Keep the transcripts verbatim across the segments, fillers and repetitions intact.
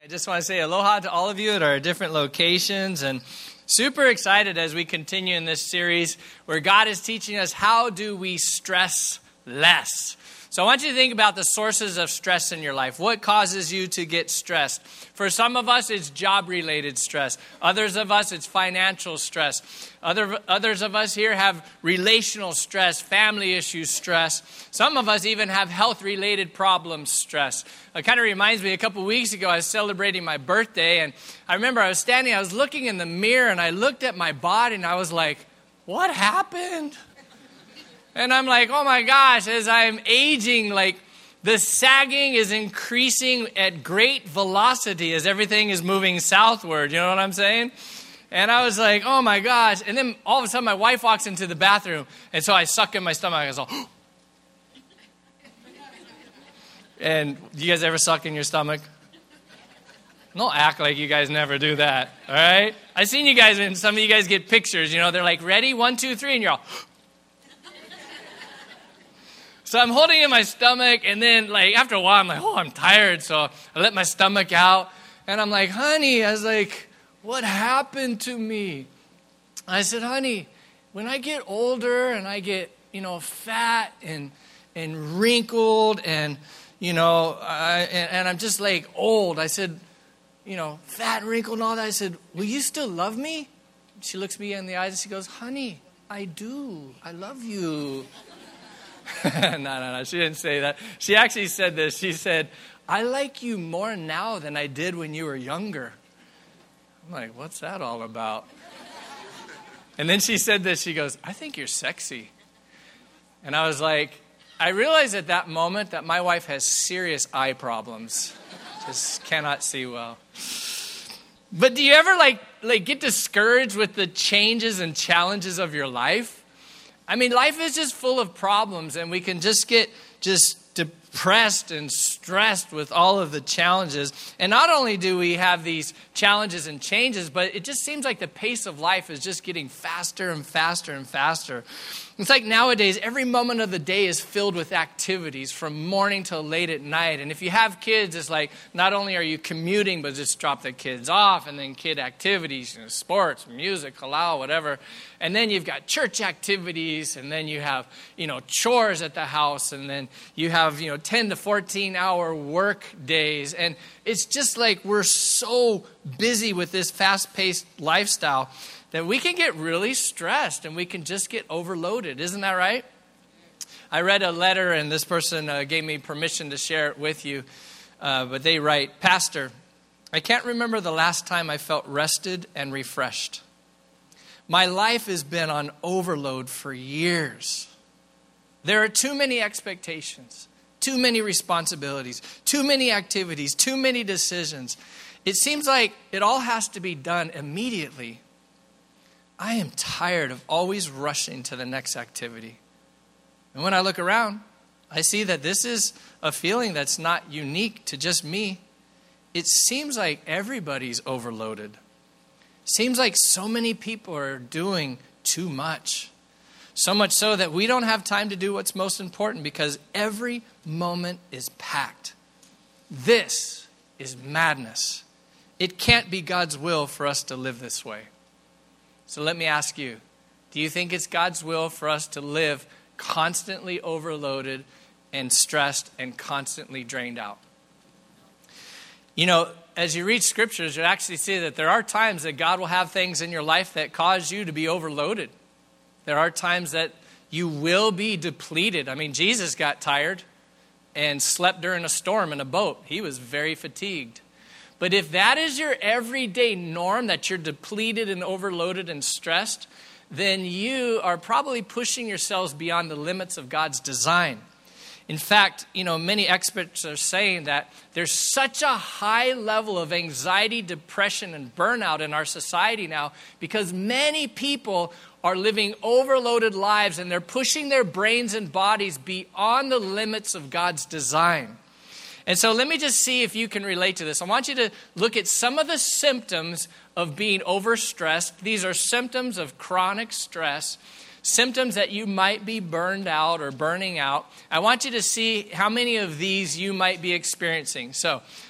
I just want to say aloha to all of you at our different locations, and super excited as we continue in this series where God is teaching us how do we stress less. So I want you to think about the sources of stress in your life. What causes you to get stressed? For some of us, it's job-related stress. Others of us, it's financial stress. Other, others of us here have relational stress, family issues stress. Some of us even have health-related problems stress. It kind of reminds me, a couple weeks ago, I was celebrating my birthday, and I remember I was standing, I was looking in the mirror, and I looked at my body, and I was like, what happened? And I'm like, oh my gosh, as I'm aging, like the sagging is increasing at great velocity as everything is moving southward. You know what I'm saying? And I was like, oh my gosh. And then all of a sudden my wife walks into the bathroom. And so I suck in my stomach. I was all, oh. And do you guys ever suck in your stomach? Don't act like you guys never do that. All right? I've seen you guys, and some of you guys get pictures. You know, they're like, ready? One, two, three. And you're all, so I'm holding in my stomach, and then, like, after a while, I'm like, oh, I'm tired. So I let my stomach out, and I'm like, honey, I was like, what happened to me? I said, honey, when I get older and I get, you know, fat and and wrinkled and, you know, I, and, and I'm just, like, old. I said, you know, fat and wrinkled and all that. I said, will you still love me? She looks me in the eyes, and she goes, honey, I do. I love you. no, no, no. She didn't say that. She actually said this. She said, I like you more now than I did when you were younger. I'm like, what's that all about? And then she said this. She goes, I think you're sexy. And I was like, I realized at that moment that my wife has serious eye problems. Just cannot see well. But do you ever like like get discouraged with the changes and challenges of your life? I mean, life is just full of problems, and we can just get just depressed and stressed with all of the challenges. And not only do we have these challenges and changes, but it just seems like the pace of life is just getting faster and faster and faster. It's like nowadays, every moment of the day is filled with activities from morning till late at night. And if you have kids, it's like not only are you commuting, but just drop the kids off, and then kid activities, you know, sports, music, halal, whatever. And then you've got church activities, and then you have, you know, chores at the house, and then you have, you know, ten to fourteen hour work days. And it's just like we're so busy with this fast-paced lifestyle that we can get really stressed and we can just get overloaded. Isn't that right? I read a letter, and this person uh, gave me permission to share it with you. Uh, but they write, Pastor, I can't remember the last time I felt rested and refreshed. My life has been on overload for years. There are too many expectations, too many responsibilities, too many activities, too many decisions. It seems like it all has to be done immediately. I am tired of always rushing to the next activity. And when I look around, I see that this is a feeling that's not unique to just me. It seems like everybody's overloaded. Seems like so many people are doing too much. So much so that we don't have time to do what's most important because every moment is packed. This is madness. It can't be God's will for us to live this way. So let me ask you, do you think it's God's will for us to live constantly overloaded and stressed and constantly drained out? You know, as you read scriptures, you actually see that there are times that God will have things in your life that cause you to be overloaded. There are times that you will be depleted. I mean, Jesus got tired and slept during a storm in a boat. He was very fatigued. But if that is your everyday norm, that you're depleted and overloaded and stressed, then you are probably pushing yourselves beyond the limits of God's design. In fact, you know, many experts are saying that there's such a high level of anxiety, depression, and burnout in our society now because many people are living overloaded lives and they're pushing their brains and bodies beyond the limits of God's design. And so let me just see if you can relate to this. I want you to look at some of the symptoms of being overstressed. These are symptoms of chronic stress, symptoms that you might be burned out or burning out. I want you to see how many of these you might be experiencing. So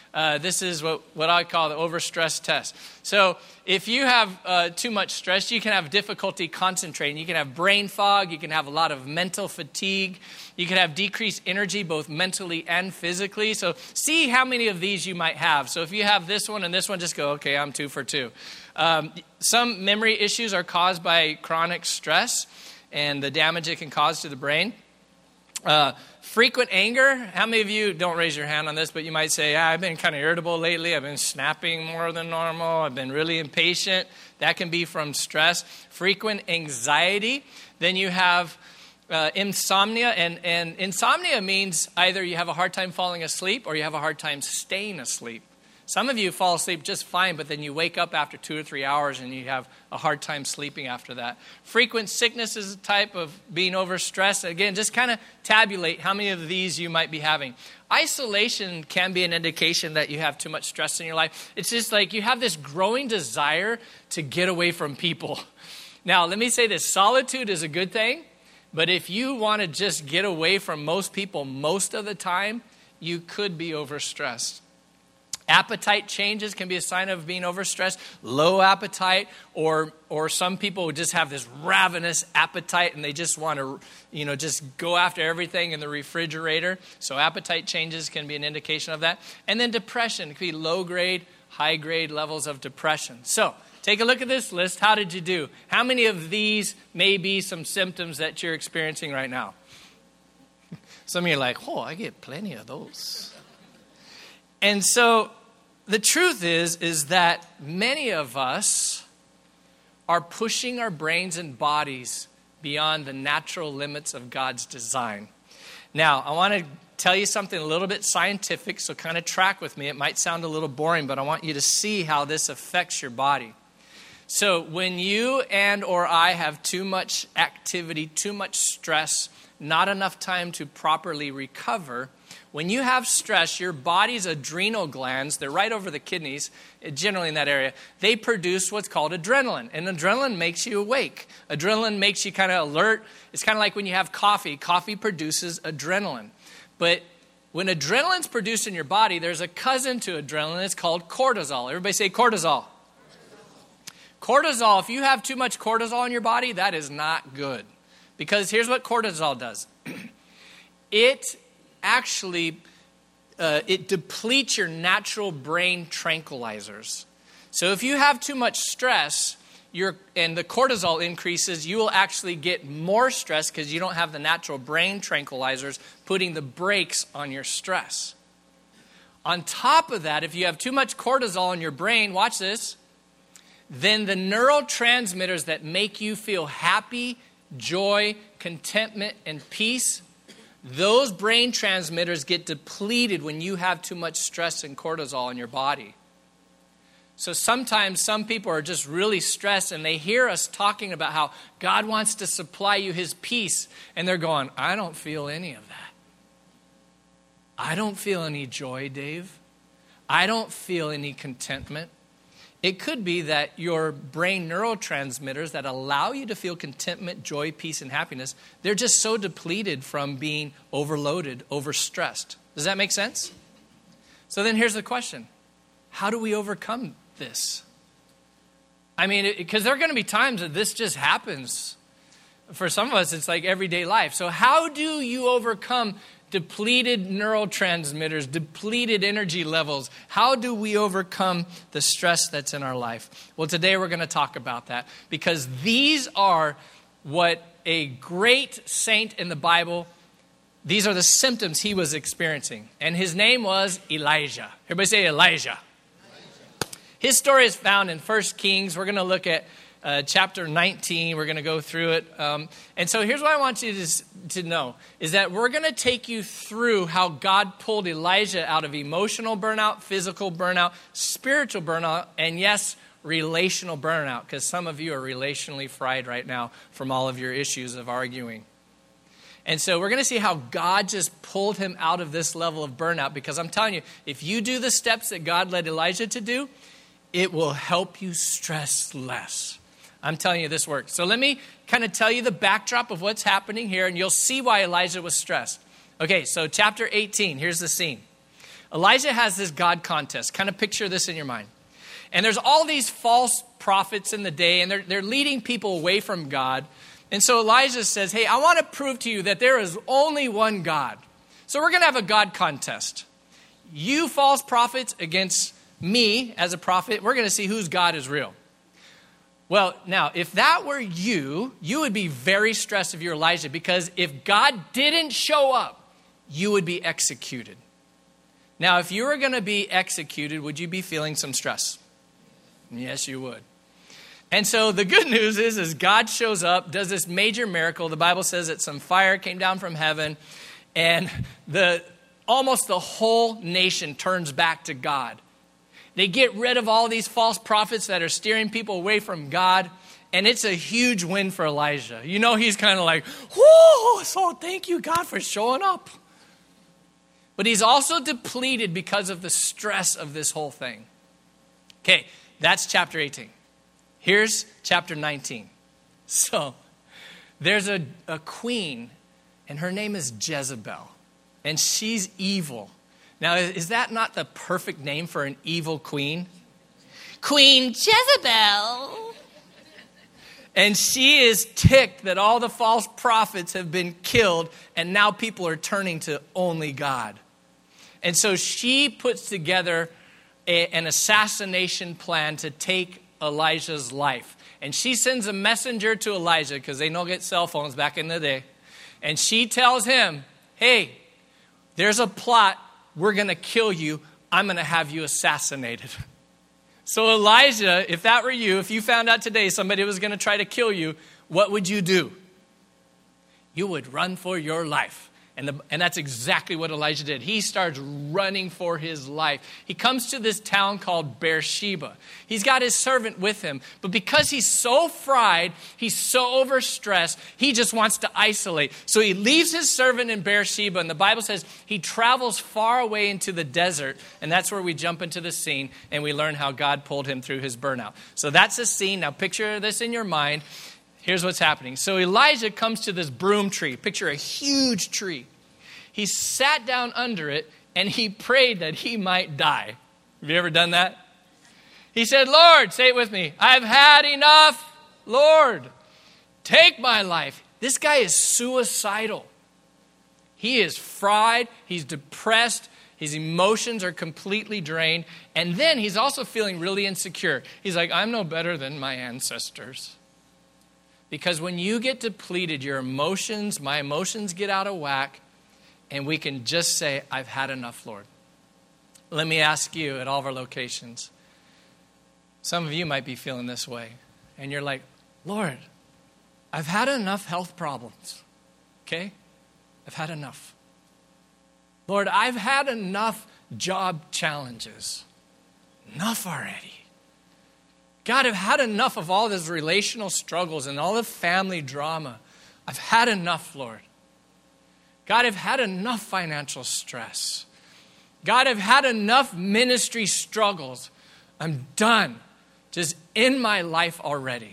Uh, this is what, what I call the overstress test. So if you have uh, too much stress, you can have difficulty concentrating. You can have brain fog. You can have a lot of mental fatigue. You can have decreased energy, both mentally and physically. So see how many of these you might have. So if you have this one and this one, just go, okay, I'm two for two. Um, some memory issues are caused by chronic stress and the damage it can cause to the brain. Uh, frequent anger. How many of you, don't raise your hand on this, but you might say, ah, I've been kind of irritable lately. I've been snapping more than normal. I've been really impatient. That can be from stress. Frequent anxiety. Then you have uh, insomnia. And, and insomnia means either you have a hard time falling asleep or you have a hard time staying asleep. Some of you fall asleep just fine, but then you wake up after two or three hours and you have a hard time sleeping after that. Frequent sickness is a type of being overstressed. Again, just kind of tabulate how many of these you might be having. Isolation can be an indication that you have too much stress in your life. It's just like you have this growing desire to get away from people. Now, let me say this. Solitude is a good thing, but if you want to just get away from most people most of the time, you could be overstressed. Appetite changes can be a sign of being overstressed. Low appetite, or or some people just have this ravenous appetite and they just want to, you know, just go after everything in the refrigerator. So appetite changes can be an indication of that. And then depression can be low grade, high grade levels of depression. So take a look at this list. How did you do? How many of these may be some symptoms that you're experiencing right now? Some of you are like, oh, I get plenty of those. And so the truth is, is that many of us are pushing our brains and bodies beyond the natural limits of God's design. Now, I want to tell you something a little bit scientific, so kind of track with me. It might sound a little boring, but I want you to see how this affects your body. So when you and or I have too much activity, too much stress, not enough time to properly recover, when you have stress, your body's adrenal glands, they're right over the kidneys, generally in that area, they produce what's called adrenaline. And adrenaline makes you awake. Adrenaline makes you kind of alert. It's kind of like when you have coffee. Coffee produces adrenaline. But when adrenaline's produced in your body, there's a cousin to adrenaline. It's called cortisol. Everybody say cortisol. Cortisol, if you have too much cortisol in your body, that is not good. Because here's what cortisol does. It actually, uh, it depletes your natural brain tranquilizers. So if you have too much stress your, and the cortisol increases, you will actually get more stress because you don't have the natural brain tranquilizers putting the brakes on your stress. On top of that, if you have too much cortisol in your brain, watch this, then the neurotransmitters that make you feel happy, joy, contentment, and peace, those brain transmitters get depleted when you have too much stress and cortisol in your body. So sometimes some people are just really stressed and they hear us talking about how God wants to supply you his peace. And they're going, I don't feel any of that. I don't feel any joy, Dave. I don't feel any contentment. It could be that your brain neurotransmitters that allow you to feel contentment, joy, peace, and happiness, they're just so depleted from being overloaded, overstressed. Does that make sense? So then here's the question. How do we overcome this? I mean, because there are going to be times that this just happens. For some of us, it's like everyday life. So how do you overcome depleted neurotransmitters, depleted energy levels? How do we overcome the stress that's in our life? Well, today we're going to talk about that because these are what a great saint in the Bible, these are the symptoms he was experiencing. And his name was Elijah. Everybody say Elijah. Elijah. His story is found in First Kings. We're going to look at Uh, chapter nineteen, we're going to go through it. Um, and so here's what I want you to, to know, is that we're going to take you through how God pulled Elijah out of emotional burnout, physical burnout, spiritual burnout, and yes, relational burnout, because some of you are relationally fried right now from all of your issues of arguing. And so we're going to see how God just pulled him out of this level of burnout, because I'm telling you, if you do the steps that God led Elijah to do, it will help you stress less. I'm telling you, this works. So let me kind of tell you the backdrop of what's happening here, and you'll see why Elijah was stressed. Okay, so chapter eighteen, here's the scene. Elijah has this God contest. Kind of picture this in your mind. And there's all these false prophets in the day, and they're, they're leading people away from God. And so Elijah says, hey, I want to prove to you that there is only one God. So we're going to have a God contest. You false prophets against me as a prophet, we're going to see whose God is real. Well, now, if that were you, you would be very stressed if you're Elijah, because if God didn't show up, you would be executed. Now, if you were going to be executed, would you be feeling some stress? Yes, you would. And so the good news is, is God shows up, does this major miracle. The Bible says that some fire came down from heaven, and the almost the whole nation turns back to God. They get rid of all these false prophets that are steering people away from God. And it's a huge win for Elijah. You know, he's kind of like, whoa, so thank you, God, for showing up. But he's also depleted because of the stress of this whole thing. Okay, that's chapter eighteen. Here's chapter nineteen. So there's a, a queen, and her name is Jezebel. And she's evil. Now, is that not the perfect name for an evil queen? Queen Jezebel. And she is ticked that all the false prophets have been killed, and now people are turning to only God. And so she puts together a, an assassination plan to take Elijah's life. And she sends a messenger to Elijah, because they don't get cell phones back in the day. And she tells him, hey, there's a plot. We're going to kill you. I'm going to have you assassinated. So Elijah, if that were you, if you found out today somebody was going to try to kill you, what would you do? You would run for your life. And, the, and that's exactly what Elijah did. He starts running for his life. He comes to this town called Beersheba. He's got his servant with him. But because he's so fried, he's so overstressed, he just wants to isolate. So he leaves his servant in Beersheba. And the Bible says he travels far away into the desert. And that's where we jump into the scene and we learn how God pulled him through his burnout. So that's the scene. Now picture this in your mind. Here's what's happening. So Elijah comes to this broom tree. Picture a huge tree. He sat down under it and he prayed that he might die. Have you ever done that? He said, Lord, say it with me. I've had enough. Lord, take my life. This guy is suicidal. He is fried. He's depressed. His emotions are completely drained. And then he's also feeling really insecure. He's like, I'm no better than my ancestors. Because when you get depleted, your emotions, my emotions get out of whack, and we can just say, I've had enough, Lord. Let me ask you at all of our locations. Some of you might be feeling this way, and you're like, Lord, I've had enough health problems, okay? I've had enough. Lord, I've had enough job challenges. Enough already. God, I've had enough of all these relational struggles and all the family drama. I've had enough, Lord. God, I've had enough financial stress. God, I've had enough ministry struggles. I'm done. Just in my life already.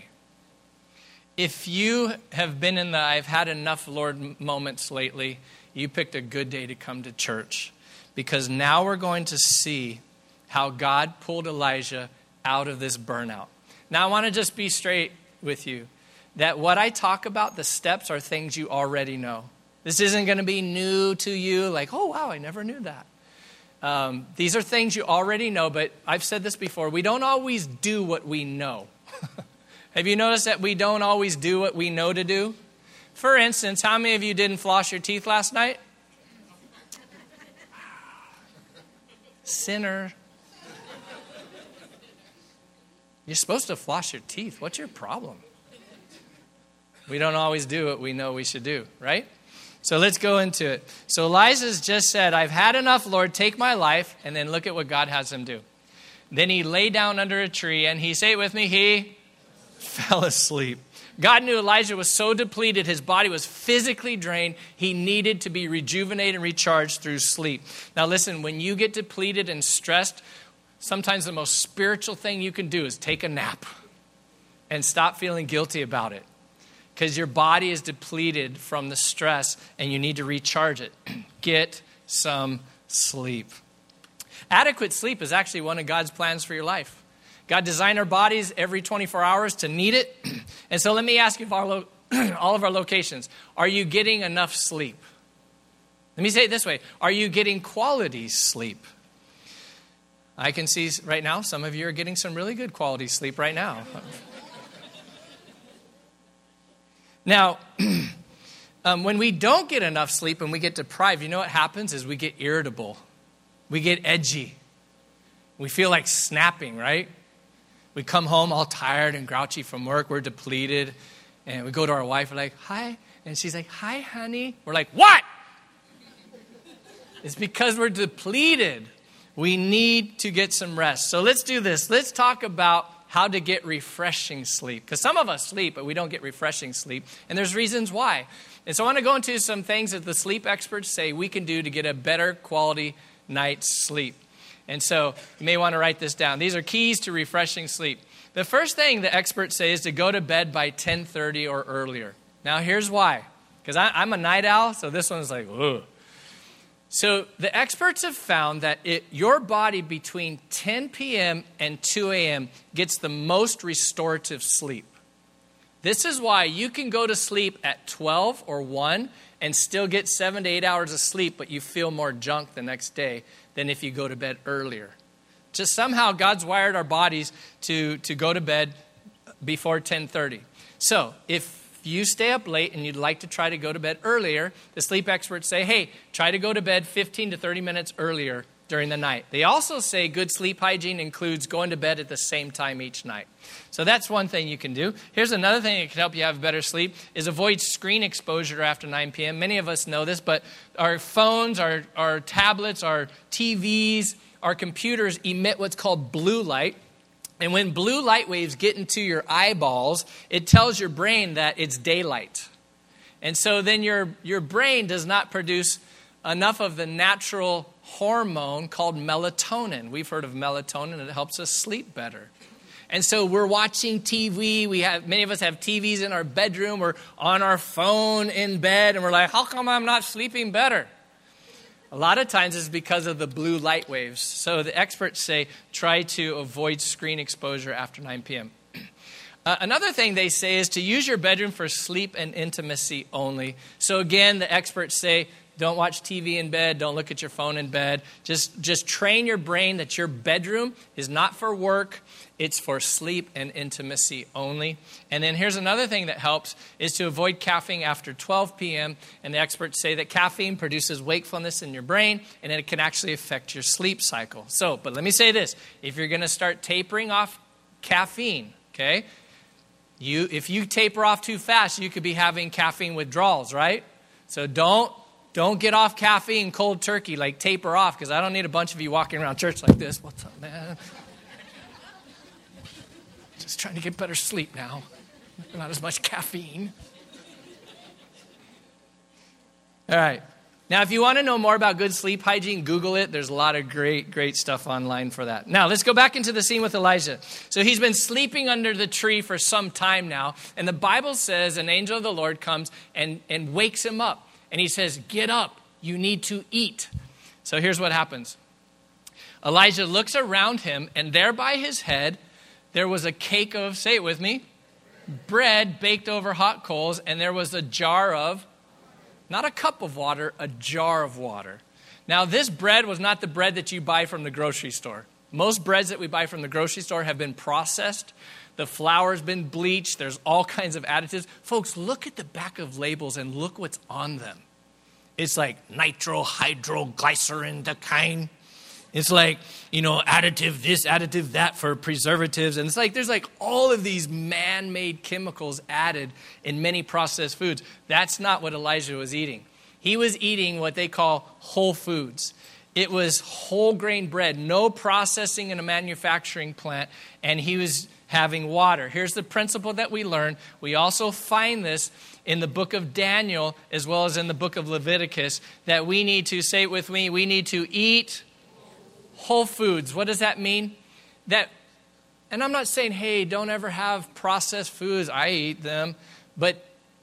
If you have been in the I've had enough, Lord, moments lately, you picked a good day to come to church. Because now we're going to see how God pulled Elijah out of this burnout. Now, I want to just be straight with you that what I talk about, the steps, are things you already know. This isn't going to be new to you, like, oh, wow, I never knew that. Um, these are things you already know, but I've said this before. We don't always do what we know. Have you noticed that we don't always do what we know to do? For instance, how many of you didn't floss your teeth last night? Sinner. You're supposed to floss your teeth. What's your problem? We don't always do what we know we should do, right? So let's go into it. So Elijah's just said, I've had enough, Lord, take my life. And then look at what God has him do. Then he lay down under a tree and he, say it with me, he fell asleep. God knew Elijah was so depleted, his body was physically drained, he needed to be rejuvenated and recharged through sleep. Now listen, when you get depleted and stressed, sometimes the most spiritual thing you can do is take a nap and stop feeling guilty about it. Because your body is depleted from the stress and you need to recharge it. Get some sleep. Adequate sleep is actually one of God's plans for your life. God designed our bodies every twenty-four hours to need it. And so let me ask you, all of our locations, are you getting enough sleep? Let me say it this way. Are you getting quality sleep? I can see right now some of you are getting some really good quality sleep right now. Now, um, when we don't get enough sleep and we get deprived, you know what happens is we get irritable. We get edgy. We feel like snapping, right? We come home all tired and grouchy from work. We're depleted. And we go to our wife. We're like, hi. And she's like, hi, honey. We're like, what? It's because we're depleted. We need to get some rest. So let's do this. Let's talk about how to get refreshing sleep. Because some of us sleep, but we don't get refreshing sleep. And there's reasons why. And so I want to go into some things that the sleep experts say we can do to get a better quality night's sleep. And so you may want to write this down. These are keys to refreshing sleep. The first thing the experts say is to go to bed by ten thirty or earlier. Now, here's why. Because I'm a night owl, so this one's like, ugh. So the experts have found that it, your body between ten p.m. and two a.m. gets the most restorative sleep. This is why you can go to sleep at twelve or one and still get seven to eight hours of sleep, but you feel more junk the next day than if you go to bed earlier. Just somehow God's wired our bodies to, to go to bed before ten thirty. So if you stay up late and you'd like to try to go to bed earlier, the sleep experts say, hey, try to go to bed fifteen to thirty minutes earlier during the night. They also say good sleep hygiene includes going to bed at the same time each night. So that's one thing you can do. Here's another thing that can help you have better sleep is avoid screen exposure after nine p.m. Many of us know this, but our phones, our, our tablets, our T Vs, our computers emit what's called blue light. And when blue light waves get into your eyeballs, it tells your brain that it's daylight. And so then your, your brain does not produce enough of the natural hormone called melatonin. We've heard of melatonin. It helps us sleep better. And so we're watching T V. We have many of us have T Vs in our bedroom or on our phone in bed. And we're like, how come I'm not sleeping better? A lot of times it's because of the blue light waves. So the experts say try to avoid screen exposure after nine p.m. Uh, another thing they say is to use your bedroom for sleep and intimacy only. So again, the experts say don't watch T V in bed. Don't look at your phone in bed. Just, just train your brain that your bedroom is not for work. It's for sleep and intimacy only. And then here's another thing that helps is to avoid caffeine after twelve p.m. And the experts say that caffeine produces wakefulness in your brain, and it can actually affect your sleep cycle. So, but let me say this. If you're going to start tapering off caffeine, okay, you if you taper off too fast, you could be having caffeine withdrawals, right? So don't Don't get off caffeine cold turkey, like taper off, because I don't need a bunch of you walking around church like this. What's up, man? Just trying to get better sleep now. Not as much caffeine. All right. Now, if you want to know more about good sleep hygiene, Google it. There's a lot of great, great stuff online for that. Now, let's go back into the scene with Elijah. So he's been sleeping under the tree for some time now. And the Bible says an angel of the Lord comes and, and wakes him up. And he says, get up, you need to eat. So here's what happens. Elijah looks around him, and there by his head, there was a cake of, say it with me, bread baked over hot coals, and there was a jar of, not a cup of water, a jar of water. Now, this bread was not the bread that you buy from the grocery store. Most breads that we buy from the grocery store have been processed. The flour's been bleached. There's all kinds of additives. Folks, look at the back of labels and look what's on them. It's like nitrohydroglycerin, the kind. It's like, you know, additive this, additive that for preservatives. And it's like there's like all of these man-made chemicals added in many processed foods. That's not what Elijah was eating. He was eating what they call whole foods. It was whole grain bread, no processing in a manufacturing plant, and he was having water. Here's the principle that we learn. We also find this in the book of Daniel as well as in the book of Leviticus, that we need to, say it with me, we need to eat whole foods. What does that mean? That, and I'm not saying, hey, don't ever have processed foods. I eat them. But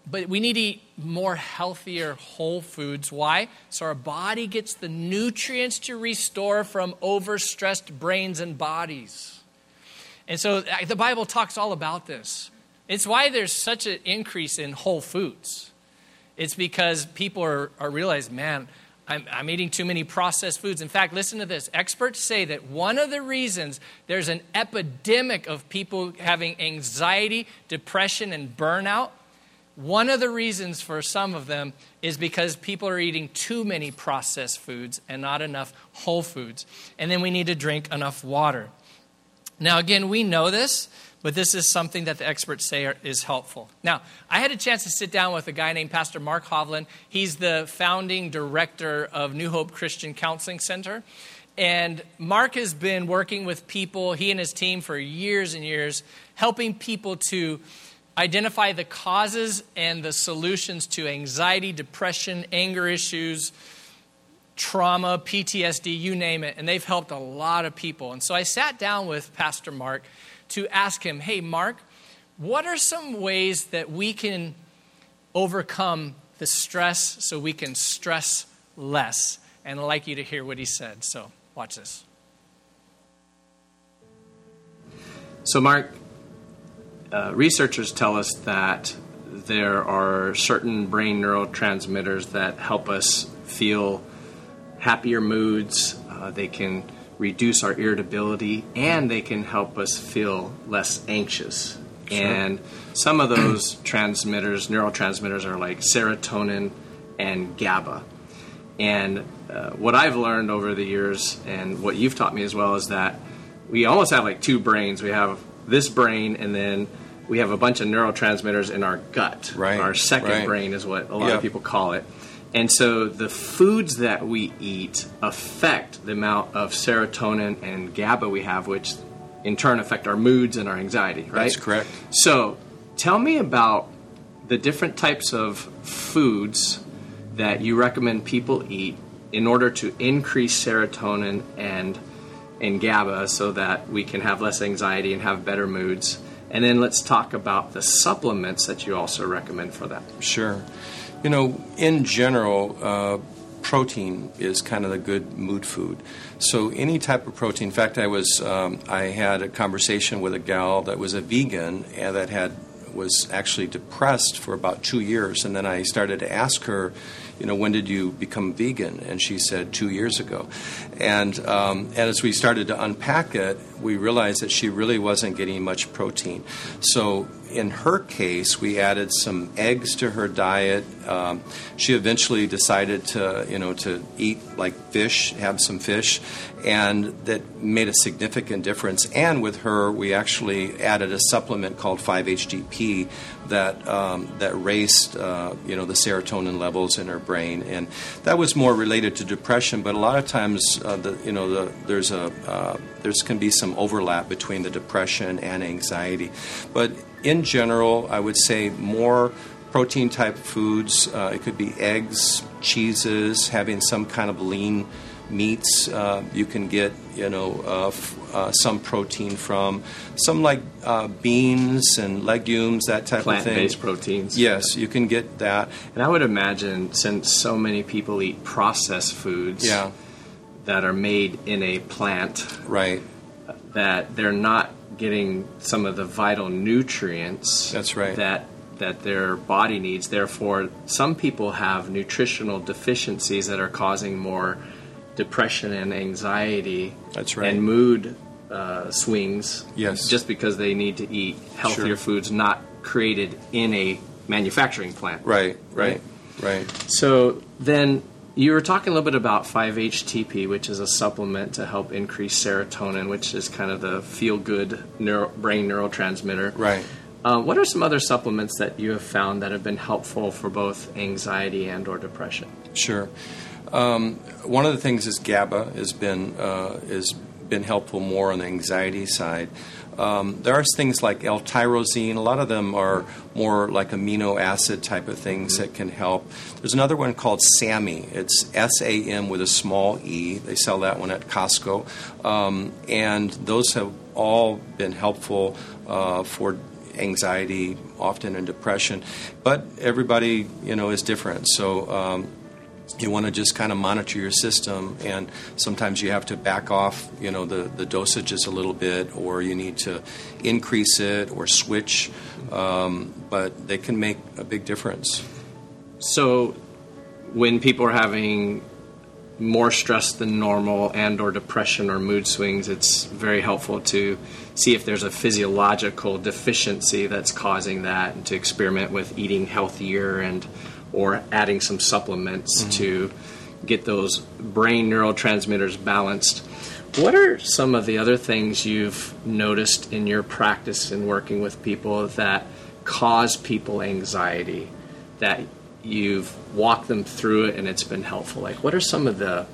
But we need to eat more healthier whole foods. Why? So our body gets the nutrients to restore from overstressed brains and bodies. And so the Bible talks all about this. It's why there's such an increase in whole foods. It's because people are, are realizing, man, I'm, I'm eating too many processed foods. In fact, listen to this. Experts say that one of the reasons there's an epidemic of people having anxiety, depression, and burnout, one of the reasons for some of them is because people are eating too many processed foods and not enough whole foods. And then we need to drink enough water. Now, again, we know this, but this is something that the experts say are, is helpful. Now, I had a chance to sit down with a guy named Pastor Mark Hovland. He's the founding director of New Hope Christian Counseling Center. And Mark has been working with people, he and his team, for years and years, helping people to identify the causes and the solutions to anxiety, depression, anger issues, trauma, P T S D, you name it. And they've helped a lot of people. And so I sat down with Pastor Mark to ask him, hey, Mark, what are some ways that we can overcome the stress so we can stress less? And I'd like you to hear what he said. So watch this. So, Mark, uh, researchers tell us that there are certain brain neurotransmitters that help us feel happier moods. Uh, they can reduce our irritability, and they can help us feel less anxious. Sure. And some of those transmitters, neurotransmitters, are like serotonin and GABA. And uh, what I've learned over the years, and what you've taught me as well, is that we almost have like two brains. We have this brain, and then we have a bunch of neurotransmitters in our gut. Right. Our second right. brain is what a lot yep. of people call it. And so the foods that we eat affect the amount of serotonin and GABA we have, which in turn affect our moods and our anxiety, right? That's correct. So tell me about the different types of foods that you recommend people eat in order to increase serotonin and, and GABA so that we can have less anxiety and have better moods. And then let's talk about the supplements that you also recommend for that. Sure. You know, in general, uh, protein is kind of the good mood food. So any type of protein. In fact, I was um, I had a conversation with a gal that was a vegan and that had was actually depressed for about two years. And then I started to ask her, you know, when did you become vegan? And she said two years ago. And, um, and as we started to unpack it, we realized that she really wasn't getting much protein. So in her case, we added some eggs to her diet. Um, she eventually decided to, you know, to eat like fish, have some fish, and that made a significant difference. And with her, we actually added a supplement called five H T P that um, that raised, uh, you know, the serotonin levels in her brain, and that was more related to depression. But a lot of times, uh, the you know, the, there's a uh, there's can be some overlap between the depression and anxiety, but in general, I would say more protein-type foods. Uh, it could be eggs, cheeses, having some kind of lean meats. Uh, you can get, you know, uh, f- uh, some protein from. Some like uh, beans and legumes, that type of thing. Plant-based proteins. Yes, you can get that. And I would imagine, since so many people eat processed foods yeah. that are made in a plant, right, that they're not getting some of the vital nutrients That's right. that that their body needs. Therefore, some people have nutritional deficiencies that are causing more depression and anxiety. That's right. And mood uh, swings. Yes. Just because they need to eat healthier Sure. foods not created in a manufacturing plant. Right, right, right. So then you were talking a little bit about five H T P, which is a supplement to help increase serotonin, which is kind of the feel-good neuro, brain neurotransmitter. Right. Uh, what are some other supplements that you have found that have been helpful for both anxiety and or depression? Sure. Um, one of the things is GABA has been uh, has been helpful more on the anxiety side. Um, there are things like L-tyrosine. A lot of them are more like amino acid type of things mm-hmm. that can help. There's another one called SAMe. It's S A M with a small e. They sell that one at Costco. Um, and those have all been helpful uh, for anxiety, often in depression. But everybody, you know, is different. So um, you want to just kind of monitor your system, and sometimes you have to back off, you know, the, the dosages a little bit, or you need to increase it or switch. Um, but they can make a big difference. So when people are having more stress than normal and or depression or mood swings, it's very helpful to see if there's a physiological deficiency that's causing that, and to experiment with eating healthier and or adding some supplements mm-hmm. to get those brain neurotransmitters balanced. What are some of the other things you've noticed in your practice in working with people that cause people anxiety, that you've walked them through it and it's been helpful? Like, what are some of the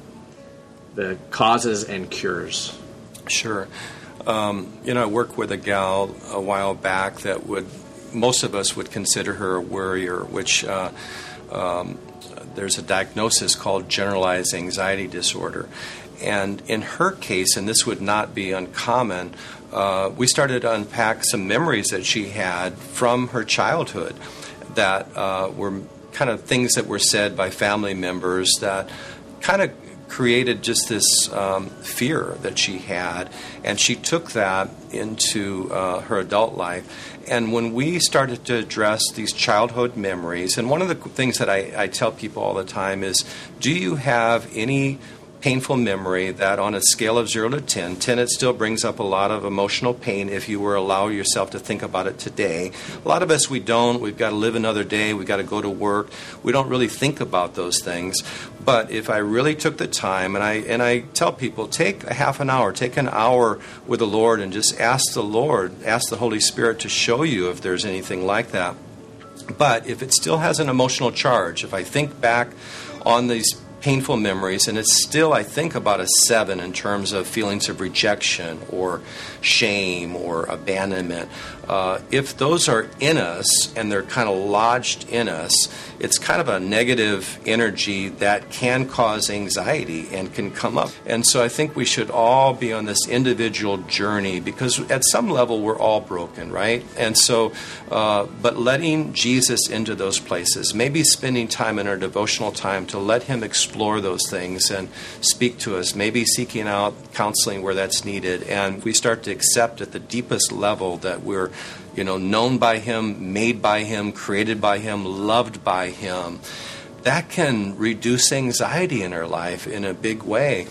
the causes and cures? Sure. Um, you know, I worked with a gal a while back that would, most of us would consider her a worrier, which uh, um, there's a diagnosis called generalized anxiety disorder. And in her case, and this would not be uncommon, uh, we started to unpack some memories that she had from her childhood that uh, were kind of things that were said by family members that kind of created just this um, fear that she had, and she took that into uh, her adult life. And when we started to address these childhood memories, and one of the things that I, I tell people all the time is, do you have any painful memory that on a scale of zero to ten, ten it still brings up a lot of emotional pain if you were to allow yourself to think about it today. A lot of us, we don't. We've got to live another day. We've got to go to work. We don't really think about those things. But if I really took the time, and I and I tell people, take a half an hour, take an hour with the Lord and just ask the Lord, ask the Holy Spirit to show you if there's anything like that. But if it still has an emotional charge, if I think back on these painful memories, and it's still, I think, about a seven in terms of feelings of rejection or shame or abandonment. Uh, if those are in us and they're kind of lodged in us, it's kind of a negative energy that can cause anxiety and can come up. And so I think we should all be on this individual journey, because at some level we're all broken, right? And so, uh, but letting Jesus into those places, maybe spending time in our devotional time to let him explore those things and speak to us, maybe seeking out counseling where that's needed, and we start to accept at the deepest level that we're, you know, known by him, made by him, created by him, loved by him. That can reduce anxiety in our life in a big way.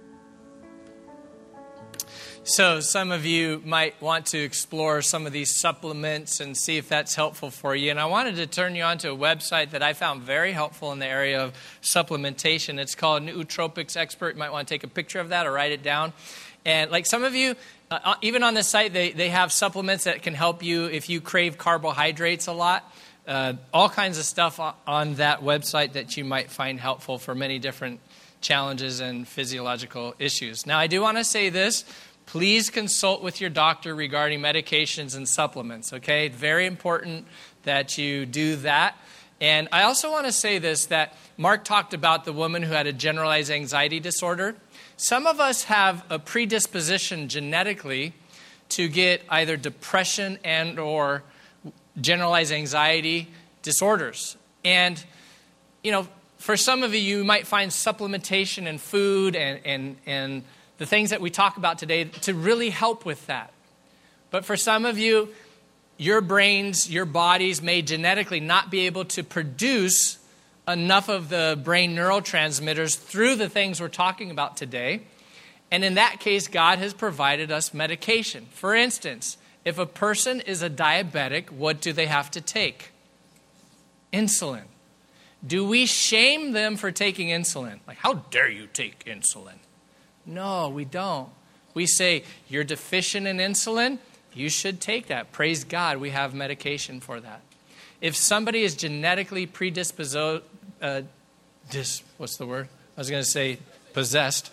So some of you might want to explore some of these supplements and see if that's helpful for you. And I wanted to turn you on to a website that I found very helpful in the area of supplementation. It's called Nootropics Expert. You might want to take a picture of that or write it down. And like some of you, uh, even on this site, they, they have supplements that can help you if you crave carbohydrates a lot. Uh, all kinds of stuff on that website that you might find helpful for many different challenges and physiological issues. Now, I do want to say this. Please consult with your doctor regarding medications and supplements, okay? Very important that you do that. And I also want to say this, that Mark talked about the woman who had a generalized anxiety disorder. Some of us have a predisposition genetically to get either depression and or generalized anxiety disorders. And, you know, for some of you, you might find supplementation in food and, and, and the things that we talk about today to really help with that. But for some of you, your brains, your bodies may genetically not be able to produce enough of the brain neurotransmitters through the things we're talking about today. And in that case, God has provided us medication. For instance, if a person is a diabetic, what do they have to take? Insulin. Do we shame them for taking insulin? Like, how dare you take insulin? No, we don't. We say, you're deficient in insulin, you should take that. Praise God, we have medication for that. If somebody is genetically predisposed, uh, dis, what's the word? I was going to say possessed,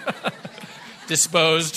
disposed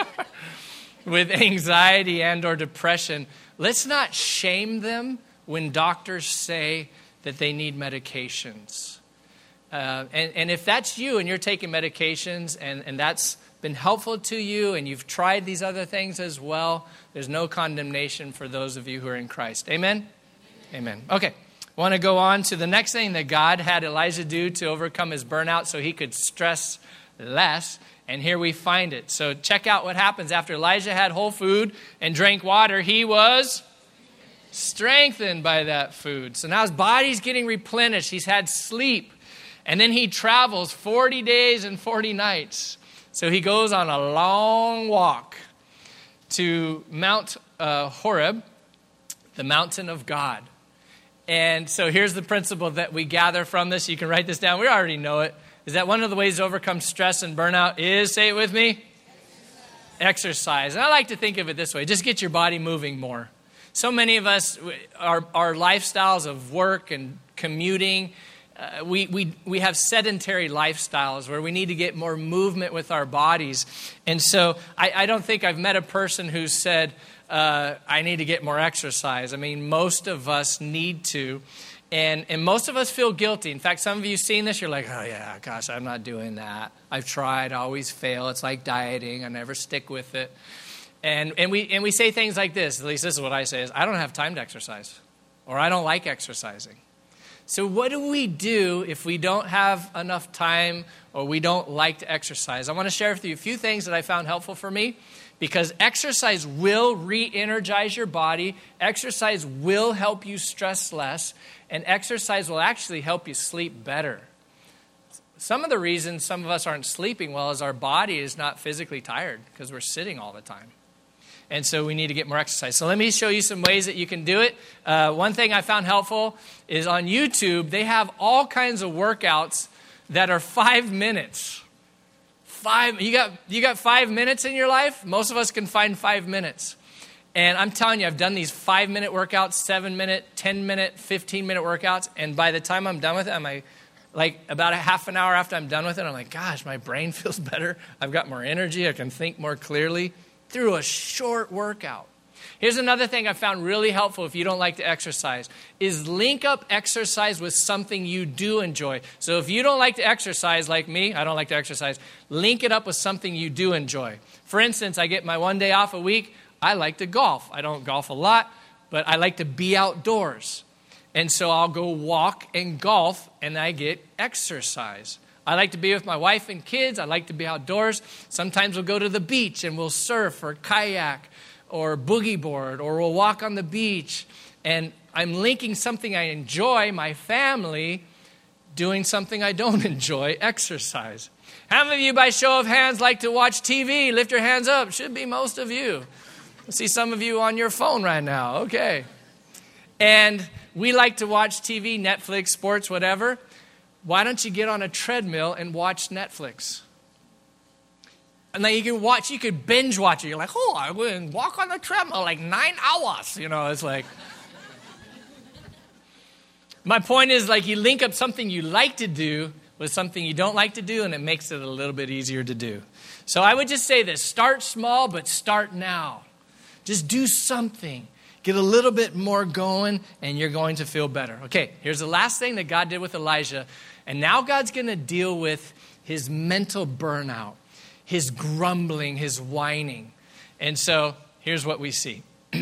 with anxiety and or depression, let's not shame them when doctors say that they need medications. Uh, and, and if that's you and you're taking medications and, and that's been helpful to you and you've tried these other things as well, there's no condemnation for those of you who are in Christ. Amen? Amen. Okay. I want to go on to the next thing that God had Elijah do to overcome his burnout so he could stress less. And here we find it. So check out what happens after Elijah had whole food and drank water. He was strengthened by that food. So now his body's getting replenished. He's had sleep. And then he travels forty days and forty nights. So he goes on a long walk to Mount uh, Horeb, the mountain of God. And so here's the principle that we gather from this. You can write this down. We already know it. Is that one of the ways to overcome stress and burnout is, say it with me, exercise. Exercise. And I like to think of it this way. Just get your body moving more. So many of us, our, our lifestyles of work and commuting, uh, we, we, we have sedentary lifestyles where we need to get more movement with our bodies. And so I, I don't think I've met a person who said, uh, I need to get more exercise. I mean, most of us need to. And and most of us feel guilty. In fact, some of you seen this, you're like, oh yeah, gosh, I'm not doing that. I've tried, I always fail. It's like dieting. I never stick with it. And and we and we say things like this, at least this is what I say, is I don't have time to exercise. Or I don't like exercising. So what do we do if we don't have enough time or we don't like to exercise? I want to share with you a few things that I found helpful for me. Because exercise will re-energize your body. Exercise will help you stress less. And exercise will actually help you sleep better. Some of the reasons some of us aren't sleeping well is our body is not physically tired because we're sitting all the time. And so we need to get more exercise. So let me show you some ways that you can do it. Uh, one thing I found helpful is on YouTube, they have all kinds of workouts that are five minutes. Five, you got you got five minutes in your life? Most of us can find five minutes. And I'm telling you, I've done these five-minute workouts, seven-minute, ten-minute, fifteen-minute workouts. And by the time I'm done with it, I'm like, like about a half an hour after I'm done with it, I'm like, gosh, my brain feels better. I've got more energy. I can think more clearly through a short workout. Here's another thing I found really helpful if you don't like to exercise, is link up exercise with something you do enjoy. So if you don't like to exercise like me, I don't like to exercise, link it up with something you do enjoy. For instance, I get my one day off a week. I like to golf. I don't golf a lot, but I like to be outdoors. And so I'll go walk and golf, and I get exercise. I like to be with my wife and kids. I like to be outdoors. Sometimes we'll go to the beach, and we'll surf or kayak or boogie board, or we'll walk on the beach. And I'm linking something I enjoy, my family, doing something I don't enjoy, exercise. How many of you, by show of hands, like to watch T V? Lift your hands up. Should be most of you. I see some of you on your phone right now. Okay. And we like to watch T V, Netflix, sports, whatever. Why don't you get on a treadmill and watch Netflix? And then you can watch, you could binge watch it. You're like, oh, I went and walk on the treadmill like nine hours. You know, it's like. My point is, like, you link up something you like to do with something you don't like to do, and it makes it a little bit easier to do. So I would just say this, start small, but start now. Just do something. Get a little bit more going, and you're going to feel better. Okay, here's the last thing that God did with Elijah. And now God's going to deal with his mental burnout, his grumbling, his whining. And so here's what we see.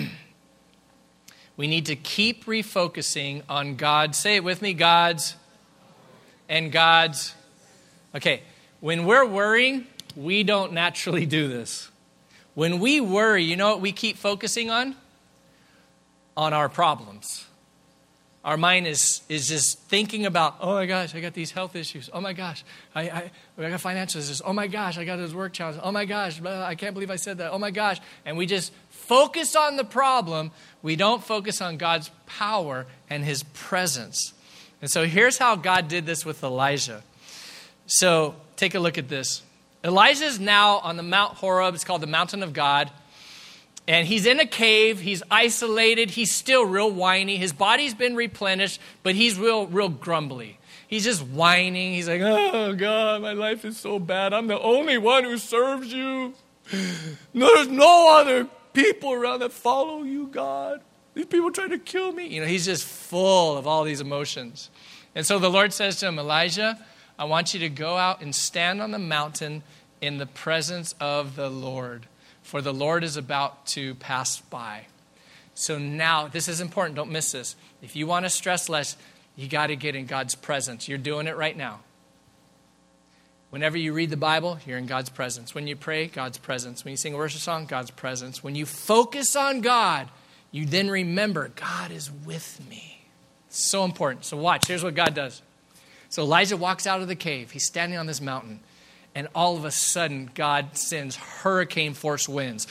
We need to keep refocusing on God's, say it with me, God's and God's. Okay, when we're worrying, we don't naturally do this. When we worry, you know what we keep focusing on? On our problems. Our mind is is just thinking about, oh my gosh, I got these health issues. Oh my gosh, I, I, I got financial issues. Oh my gosh, I got this work challenge. Oh my gosh, I can't believe I said that. Oh my gosh. And we just focus on the problem. We don't focus on God's power and his presence. And so here's how God did this with Elijah. So take a look at this. Elijah's now on the Mount Horeb. It's called the Mountain of God. And he's in a cave. He's isolated. He's still real whiny. His body's been replenished, but he's real, real grumbly. He's just whining. He's like, oh, God, my life is so bad. I'm the only one who serves you. There's no other people around that follow you, God. These people trying to kill me. You know, he's just full of all these emotions. And so the Lord says to him, Elijah, I want you to go out and stand on the mountain in the presence of the Lord, for the Lord is about to pass by. So now, this is important. Don't miss this. If you want to stress less, you got to get in God's presence. You're doing it right now. Whenever you read the Bible, you're in God's presence. When you pray, God's presence. When you sing a worship song, God's presence. When you focus on God, you then remember, God is with me. It's so important. So watch. Here's what God does. So Elijah walks out of the cave. He's standing on this mountain. And all of a sudden, God sends hurricane-force winds.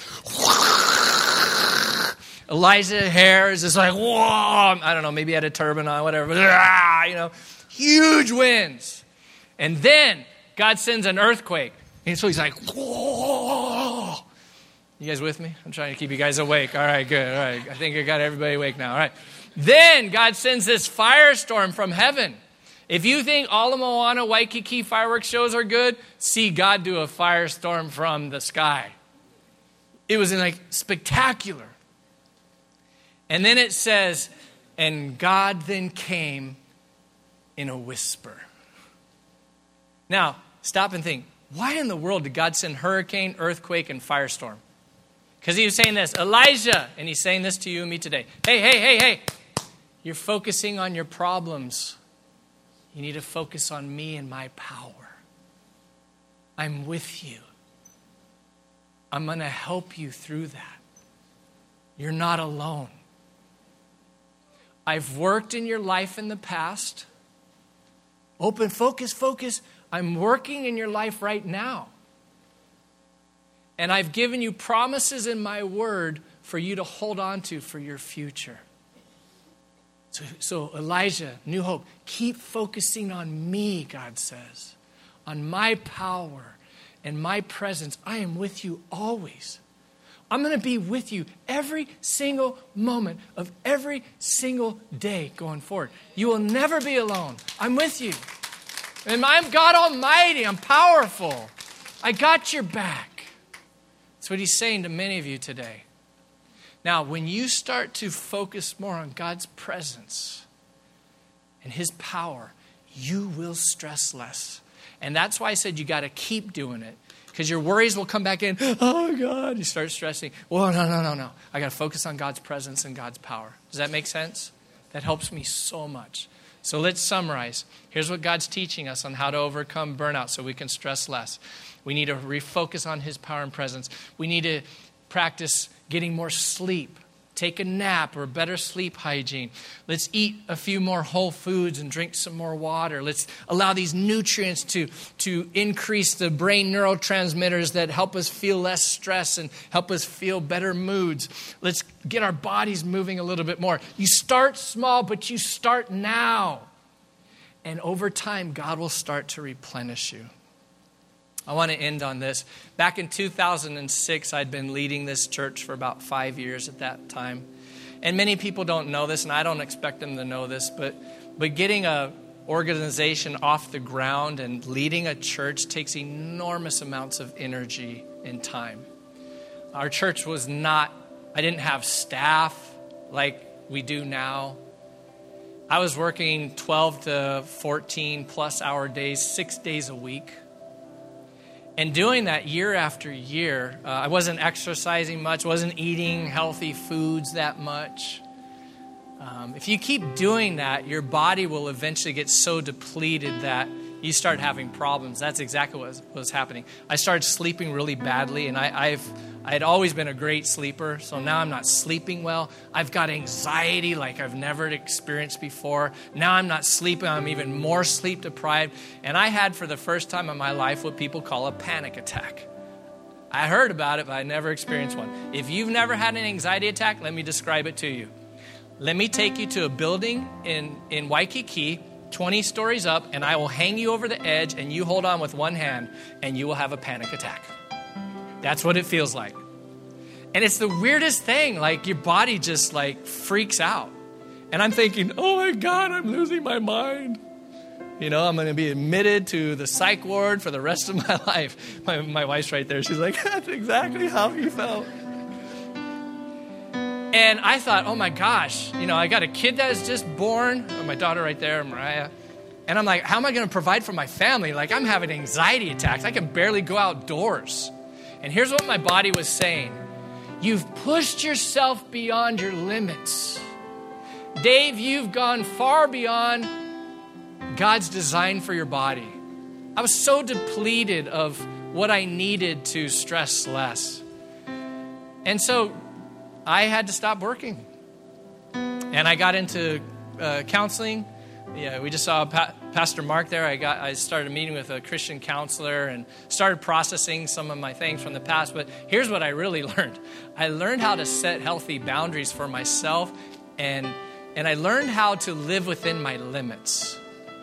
Elijah's hair is just like, whoa. I don't know, maybe he had a turban on, whatever. You know, huge winds. And then God sends an earthquake. And so he's like, whoa. You guys with me? I'm trying to keep you guys awake. All right, good. All right. I think I got everybody awake now. All right. Then God sends this firestorm from heaven. If you think all the Moana Waikiki fireworks shows are good, see God do a firestorm from the sky. It was like spectacular. And then it says, and God then came in a whisper. Now, stop and think. Why in the world did God send hurricane, earthquake, and firestorm? Because he was saying this, Elijah, and he's saying this to you and me today. Hey, hey, hey, hey. You're focusing on your problems. You need to focus on me and my power. I'm with you. I'm going to help you through that. You're not alone. I've worked in your life in the past. Open, focus, focus. I'm working in your life right now. And I've given you promises in my word for you to hold on to for your future. So, so Elijah, New Hope, keep focusing on me, God says, on my power and my presence. I am with you always. I'm going to be with you every single moment of every single day going forward. You will never be alone. I'm with you. And I'm God Almighty. I'm powerful. I got your back. That's what he's saying to many of you today. Now, when you start to focus more on God's presence and his power, you will stress less. And that's why I said you got to keep doing it. Because your worries will come back in. Oh, God. You start stressing. Well, no, no, no, no. I got to focus on God's presence and God's power. Does that make sense? That helps me so much. So let's summarize. Here's what God's teaching us on how to overcome burnout so we can stress less. We need to refocus on his power and presence. We need to practice getting more sleep. Take a nap or better sleep hygiene. Let's eat a few more whole foods and drink some more water. Let's allow these nutrients to, to increase the brain neurotransmitters that help us feel less stress and help us feel better moods. Let's get our bodies moving a little bit more. You start small, but you start now. And over time, God will start to replenish you. I want to end on this. Back in two thousand six, I'd been leading this church for about five years at that time. And many people don't know this, and I don't expect them to know this, but, but getting an organization off the ground and leading a church takes enormous amounts of energy and time. Our church was not, I didn't have staff like we do now. I was working twelve to fourteen plus hour days, six days a week. And doing that year after year, uh, I wasn't exercising much, wasn't eating healthy foods that much. Um, if you keep doing that, your body will eventually get so depleted that you start having problems. That's exactly what was, what was happening. I started sleeping really badly, and I, I've I had always been a great sleeper, so now I'm not sleeping well. I've got anxiety like I've never experienced before. Now I'm not sleeping. I'm even more sleep deprived. And I had, for the first time in my life, what people call a panic attack. I heard about it, but I never experienced one. If you've never had an anxiety attack, let me describe it to you. Let me take you to a building in, in Waikiki, twenty stories up, and I will hang you over the edge, and you hold on with one hand, and you will have a panic attack. That's what it feels like. And it's the weirdest thing. Like, your body just, like, freaks out. And I'm thinking, oh, my God, I'm losing my mind. You know, I'm going to be admitted to the psych ward for the rest of my life. My, my wife's right there. She's like, that's exactly how he felt. And I thought, oh, my gosh, you know, I got a kid that is just born. Oh, my daughter right there, Mariah. And I'm like, how am I going to provide for my family? Like, I'm having anxiety attacks. I can barely go outdoors. And here's what my body was saying. You've pushed yourself beyond your limits. Dave, you've gone far beyond God's design for your body. I was so depleted of what I needed to stress less. And so I had to stop working. And I got into uh, counseling. Yeah, we just saw pa- Pastor Mark there. I got I started meeting with a Christian counselor and started processing some of my things from the past. But here's what I really learned. I learned how to set healthy boundaries for myself, and and I learned how to live within my limits.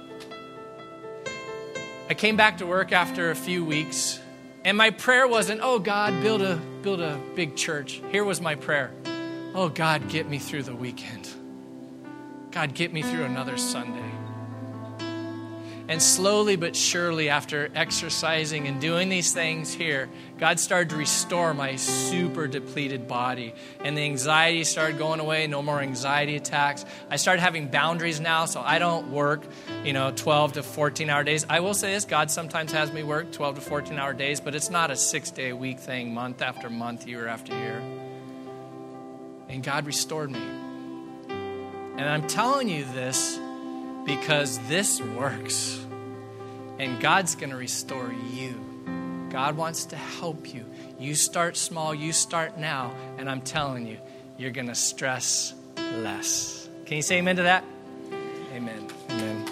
I came back to work after a few weeks, and my prayer wasn't, oh, God, build a build a big church. Here was my prayer. Oh, God, get me through the weekend. God, get me through another Sunday. And slowly but surely, after exercising and doing these things here, God started to restore my super depleted body. And the anxiety started going away, no more anxiety attacks. I started having boundaries now, so I don't work, you know, twelve to fourteen hour days. I will say this, God sometimes has me work twelve to fourteen hour days, but it's not a six day a week thing, month after month, year after year. And God restored me. And I'm telling you this because this works. And God's going to restore you. God wants to help you. You start small, you start now, and I'm telling you, you're going to stress less. Can you say amen to that? Amen. Amen.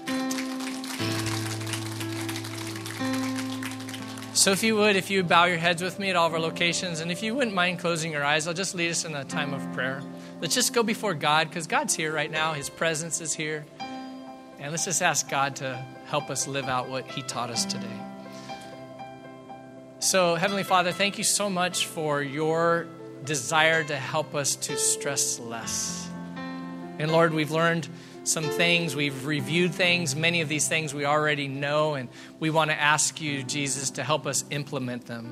So if you would, if you would bow your heads with me at all of our locations, and if you wouldn't mind closing your eyes, I'll just lead us in a time of prayer. Let's just go before God, because God's here right now. His presence is here. And let's just ask God to help us live out what he taught us today. So, Heavenly Father, thank you so much for your desire to help us to stress less. And Lord, we've learned some things, we've reviewed things, many of these things we already know, and we want to ask you, Jesus, to help us implement them.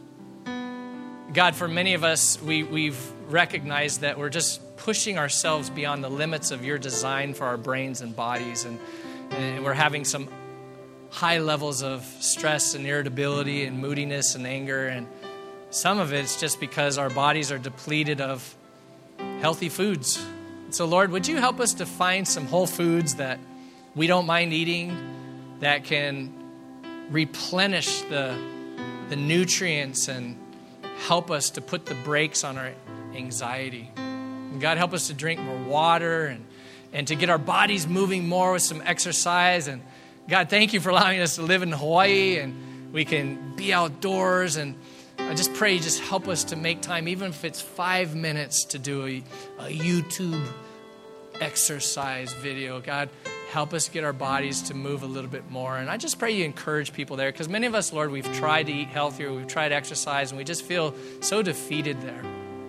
God, for many of us, we, we've recognized that we're just pushing ourselves beyond the limits of your design for our brains and bodies, and, and we're having some high levels of stress and irritability and moodiness and anger, and some of it's just because our bodies are depleted of healthy foods. So, Lord, would you help us to find some whole foods that we don't mind eating, that can replenish the, the nutrients and help us to put the brakes on our anxiety. And God, help us to drink more water and, and to get our bodies moving more with some exercise. And God, thank you for allowing us to live in Hawaii and we can be outdoors. And I just pray you just help us to make time, even if it's five minutes, to do a, a YouTube exercise video. God, help us get our bodies to move a little bit more. And I just pray you encourage people there, because many of us, Lord, we've tried to eat healthier, we've tried to exercise, and we just feel so defeated there.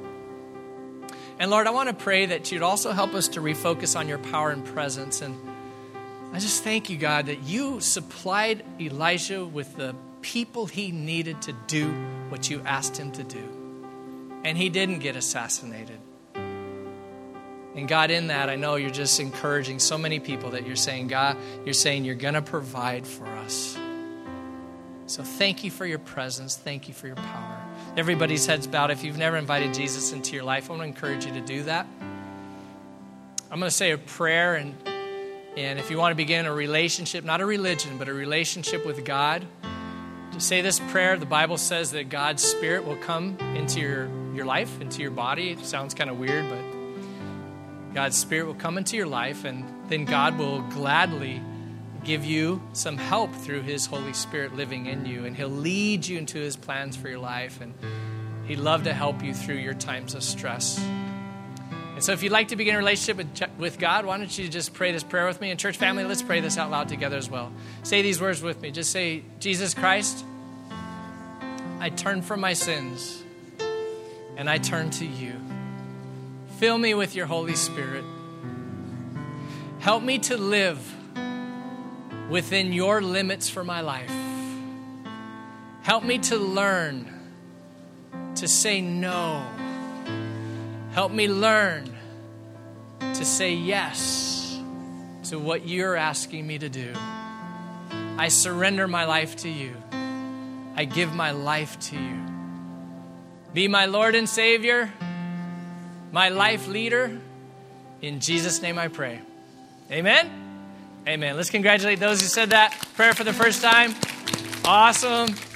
And Lord, I want to pray that you'd also help us to refocus on your power and presence. And I just thank you, God, that you supplied Elijah with the people he needed to do what you asked him to do. And he didn't get assassinated. And God, in that, I know you're just encouraging so many people that you're saying, God, you're saying you're going to provide for us. So thank you for your presence. Thank you for your power. Everybody's heads bowed. If you've never invited Jesus into your life, I want to encourage you to do that. I'm going to say a prayer, and and if you want to begin a relationship, not a religion, but a relationship with God, just say this prayer. The Bible says that God's Spirit will come into your, your life, into your body. It sounds kind of weird, but God's Spirit will come into your life, and then God will gladly give you some help through his Holy Spirit living in you, and he'll lead you into his plans for your life, and he'd love to help you through your times of stress. And so if you'd like to begin a relationship with, with God, why don't you just pray this prayer with me? And church family, let's pray this out loud together as well. Say these words with me. Just say, Jesus Christ, I turn from my sins, and I turn to you. Fill me with your Holy Spirit. Help me to live within your limits for my life. Help me to learn to say no. Help me learn to say yes. to what you're asking me to do. I surrender my life to you. I give my life to you. Be my Lord and Savior, my life leader. In Jesus' name I pray. Amen? Amen. Let's congratulate those who said that prayer for the first time. Awesome.